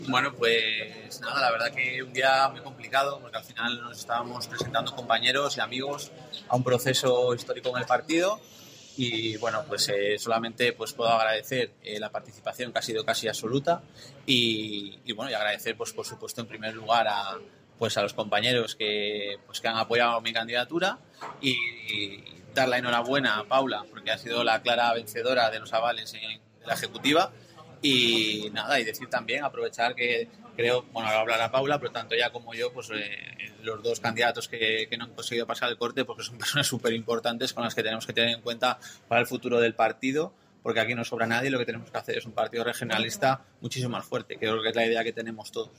Bueno, pues nada, la verdad que un día muy complicado porque al final nos estábamos presentando compañeros y amigos a un proceso histórico en el partido y bueno, pues solamente pues puedo agradecer la participación que ha sido casi absoluta y bueno, y agradecer pues por supuesto en primer lugar a los compañeros que han apoyado mi candidatura y dar la enhorabuena a Paula porque ha sido la clara vencedora de los avales en la ejecutiva. Y nada, y decir también, aprovechar que creo, bueno, ahora hablará Paula, pero tanto ella como yo, pues los dos candidatos que no han conseguido pasar el corte, porque son personas súper importantes con las que tenemos que tener en cuenta para el futuro del partido, porque aquí no sobra nadie, lo que tenemos que hacer es un partido regionalista muchísimo más fuerte, creo que es la idea que tenemos todos.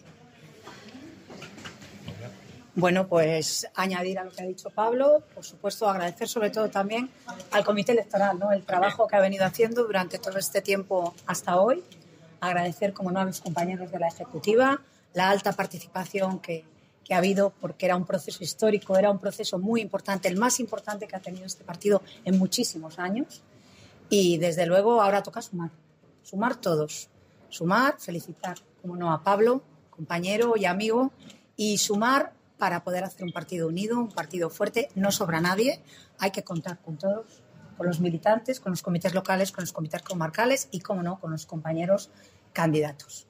Bueno, pues añadir a lo que ha dicho Pablo, por supuesto agradecer sobre todo también al Comité Electoral, ¿no? El trabajo que ha venido haciendo durante todo este tiempo hasta hoy. Agradecer, como no, a los compañeros de la Ejecutiva, la alta participación que ha habido, porque era un proceso histórico, era un proceso muy importante, el más importante que ha tenido este partido en muchísimos años. Y desde luego ahora toca sumar todos, felicitar, como no, a Pablo, compañero y amigo, y sumar para poder hacer un partido unido, un partido fuerte. No sobra nadie, hay que contar con todos, con los militantes, con los comités locales, con los comités comarcales y, como no, con los compañeros candidatos,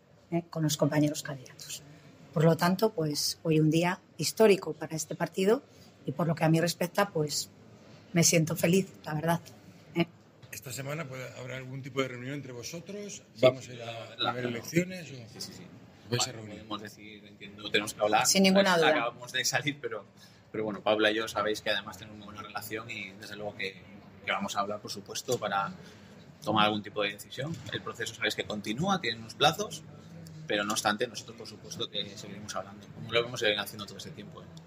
Por lo tanto, pues hoy un día histórico para este partido y por lo que a mí respecta, pues me siento feliz, la verdad. ¿Esta semana habrá algún tipo de reunión entre vosotros? ¿Vamos a ir a ver elecciones? ¿O? Sí. Podemos decir, entiendo, tenemos que hablar. Sin ninguna duda. Acabamos de salir, pero bueno, Paula y yo sabéis que además tenemos muy buena relación y desde luego que vamos a hablar, por supuesto, para tomar algún tipo de decisión. El proceso sabéis que continúa, tiene unos plazos, pero no obstante, nosotros, por supuesto, que seguiremos hablando, como lo hemos venido haciendo todo este tiempo.